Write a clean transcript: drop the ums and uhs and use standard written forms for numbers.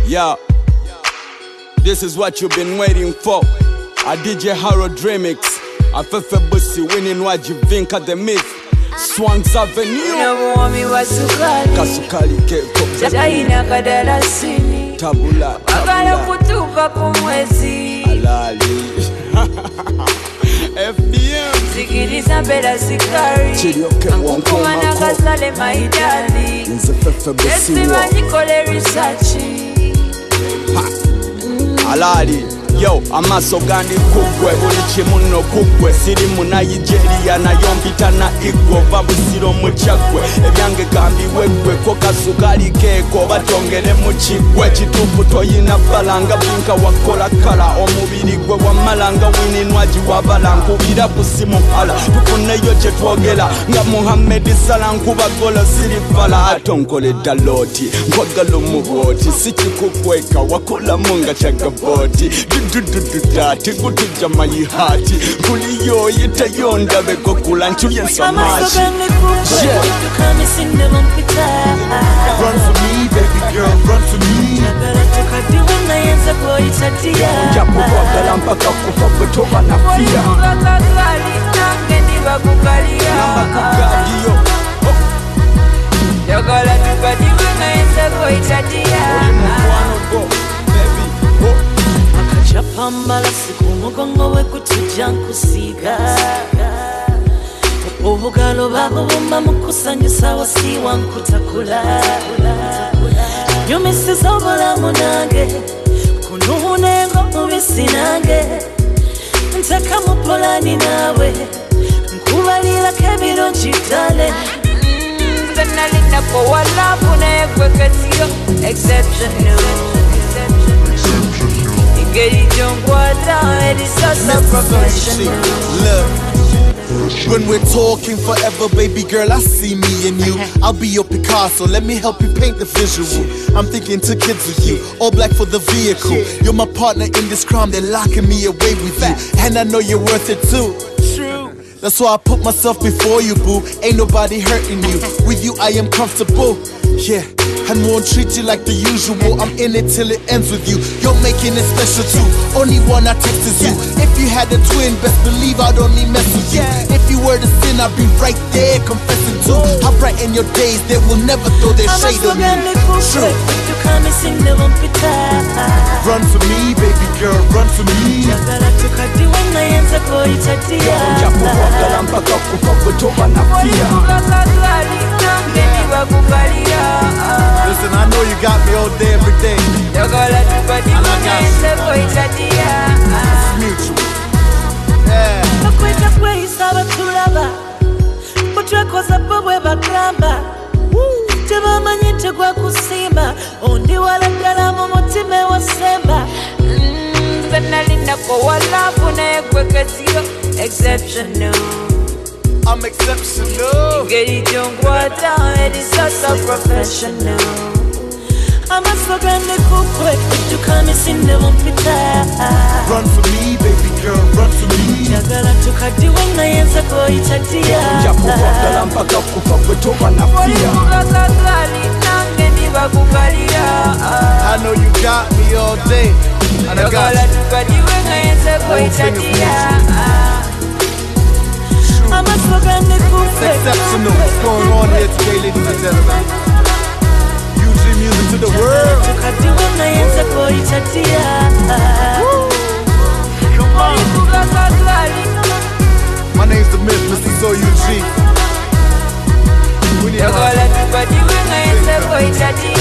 Yeah, this is what you've been waiting for. A DJ Harold remix. A Fefe Busi winning Wajivinka the myth. Swans Avenue. Kasukali keko. Jaina kadarasini. Tabula. Wakala kutupa kumwezi. Alali. FBM. Sikiliza mbela sikari. Angukuma na kasale maidali. Nze Fefe Busi wa. Nesima nikole risachi. Alali. Yo, amaso gandi kugwe, buli kimuno kugwe. Siri muna Nigeria na yompita na igwo. Babusiro muchakwe, ebyange kambiwe gwe. Koka sukali keko, batongere muchigwe. Chitupu toyina balanga, binka wakola kala. Omubiri gwe wa malanga, wininwaji wabala. Nkubira kusimu hala, tukuneyo chetwogela. Nga Muhammedi Salah, nkubagola siri fala. Atonkole daloti, nkwagalo muboti. Sichi kukweka, wakola munga chagaboti. Dati kutuja mayihati kuliyo yitayonda beko kula nchuye nsamaji. Run for me, baby girl, run for me. Japo kwa galampaka kufa kutoba na fia. Namba kugadi yo. Yagala tukadiwe na yenza kuitatia. Pambala siku mugongo we kutuja nkusiga ubugalo babo bumba mukusanyusa wasiwa nkutakula nyumisiza obulamu nange kunuhunengo mubisi nange ntaka mupolani nawe nkubalira kebirungi ddale nze nalinako walafu naye gwe katiyo exceptional. Look, when we're talking forever, baby girl, I see me and you. I'll be your Picasso, let me help you paint the visual. I'm thinking two kids with you, all black for the vehicle. You're my partner in this crime, they're locking me away with you. And I know you're worth it too. That's why I put myself before you, boo. Ain't nobody hurting you. With you, I am comfortable. Yeah, and won't treat you like the usual. I'm in it till it ends with you. You're making it special too. Only one I text is you. If you had a twin, best believe I'd only mess with you. If you were to sin, I'd be right there confessing too. I'll brighten your days, they will never throw their shade on you. True. Run for me, baby girl, run for me. Japo kwa galampaka kufa kutoba na fia. Listen, I know you got me all day, every day. And I got you. It's mutual. Yeah. Exceptional. I'm exceptional. Get it young water, it is just a professional. I'm a slogan the cook to come in the one. Run for me, baby girl, run for me. Jagala took a doing my answer for it at the Japo kwa galampaka kufa kutoba na fia. I know you got me all day. And I got you. Exceptional. What's going on here today, ladies and gentlemen? UG music to the world. Come on. My name's The Myth, Mr. So UG. We need